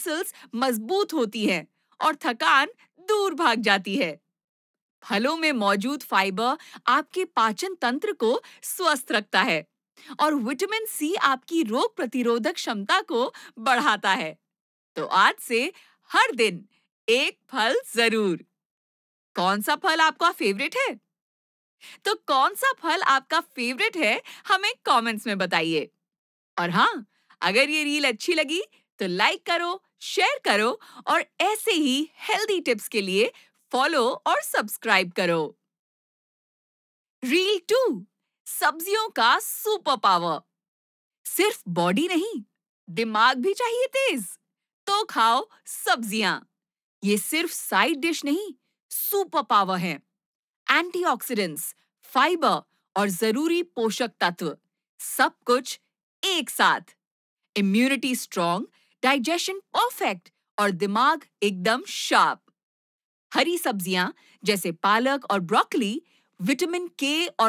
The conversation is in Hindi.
मसल्स मजबूत होती हैं और थकान दूर भाग जाती है। फलों में मौजूद फाइबर आपके पाचन तंत्र को स्वस्थ रखता है और विटामिन सी आपकी रोग प्रतिरोधक क्षमता को बढ़ाता है। तो आज से हर दिन एक फल जरूर। कौन सा फल आपका फेवरेट है? तो कौन सा फल आपका फेवरेट है, हमें कमेंट्स में बताइए। और हाँ, अगर ये रील अच्छी लगी तो लाइक करो, शेयर करो और ऐसे ही हेल्दी टिप्स के लिए फॉलो और सब्सक्राइब करो। रील 2, सब्जियों का सुपर पावर। सिर्फ बॉडी नहीं, दिमाग भी चाहिए तेज। तो खाओ सब्जियां। ये सिर्फ साइड डिश नहीं, सुपर पावर है। एंटीऑक्सीडेंट्स, फाइबर और जरूरी पोषक तत्व, सब कुछ एक साथ। इम्यूनिटी स्ट्रॉन्ग, डाइजेशन परफेक्ट और दिमाग एकदम शार्प। हरी सब्जियां जैसे पालक और ब्रोकली विटामिन के और